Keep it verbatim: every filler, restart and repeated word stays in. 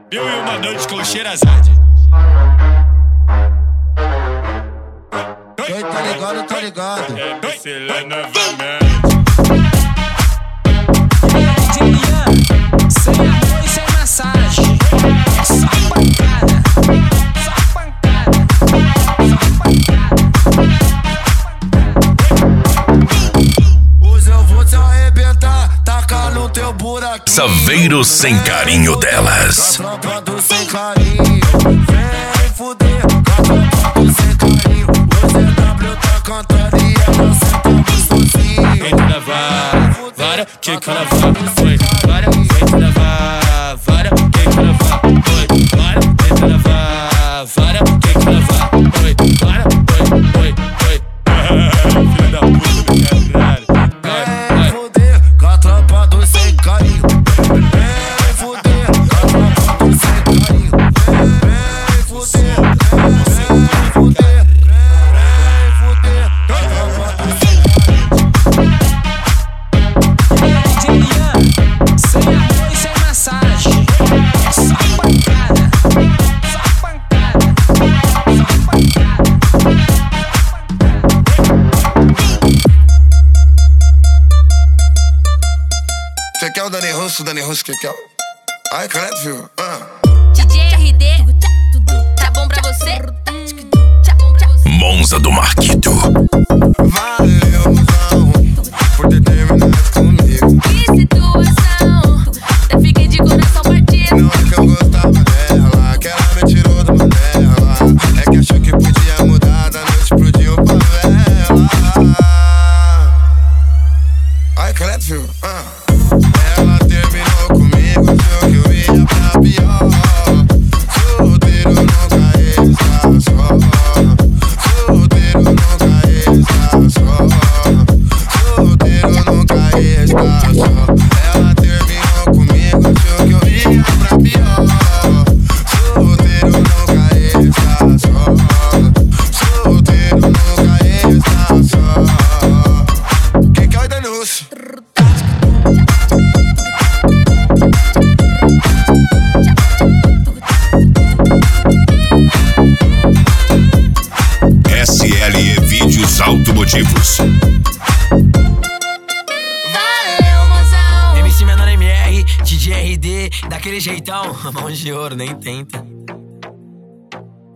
Mil e uma noite com Xerazade. Oi, tá ligado, tá ligado. É Priscila novamente. Sem amor e sem massagem. Só pancada, só pancada, só pancada. Hoje eu vou te arrebentar, tacar no teu buraquinho. Saveiro sem carinho delas. Tropa do sem carinho, vem fuder. Tropa do sem carinho, hoje é W tá cantando e ela senta sozinho. Vem na vara, vara, que carnaval. Foi, vara, vem na vara, vara, que carnaval. Foi, vara, vem na vara, vara, que carnaval. Foi, vara, foi, foi, foi. Filho da puta do caralho. Vem fuder, com a tropa do sem carinho. Vem fuder, com a tropa do sem carinho. Vem fuder, vem fuder, vem fuder, com a tropa do sem carinho. Sem amor e sem massagem. Só pancada, só pancada, só pancada. Você quer o Dani Russo, Dani Russo, que quer? Ai, credo, filho. Ah. D J R D, tá bom pra você? Tá bom pra você? Monza do Marquito. Valeu, mozão, por ter terminado comigo. Que situação, até fiquei de coração partido. Não é que eu gostava dela, que ela me tirou da manela. É que achou que podia mudar da noite pro dia ou favela. Ai, credo, filho. Ah. Ela terminou comigo, achou que eu ia pra pior. Solteiro nunca está só. Solteiro nunca está só. Solteiro nunca está só. Ela terminou comigo, achou que eu ia pra pior. Solteiro nunca está só. Solteiro nunca está só. Quem quer o Dani Russo? S L E Vídeos Automotivos. Valeu, mozão. M C Menor M R, D J R D, daquele jeitão. Mão de ouro, nem tenta.